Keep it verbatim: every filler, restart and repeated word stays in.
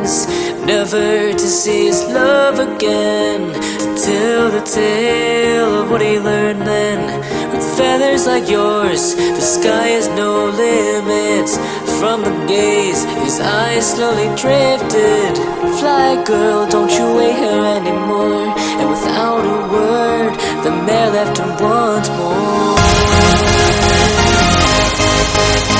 wings, never to see his love again. To tell the tale of what he learned then. With feathers like yours, the sky has no limits. From the gaze, his eyes slowly drifted. Fly, girl, don't you wait here anymore. And without a word, the mare left him once more.